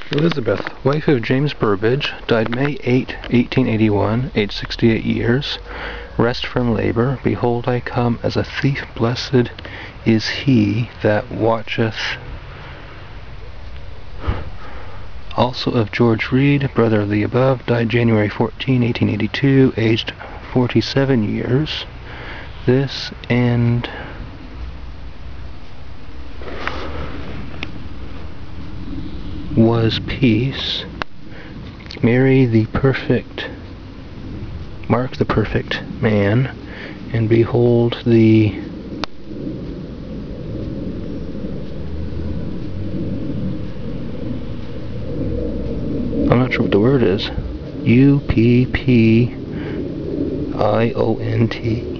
Elizabeth, wife of James Burbage, died May 8, 1881, aged 68 years. Rest from labor. Behold, I come as a thief. Blessed is he that watcheth. Also of George Read, brother of the above, died January 14, 1882, aged 47 years. This and was peace. Mark the perfect man, and behold the I'm not sure what the word is. UPPIONT.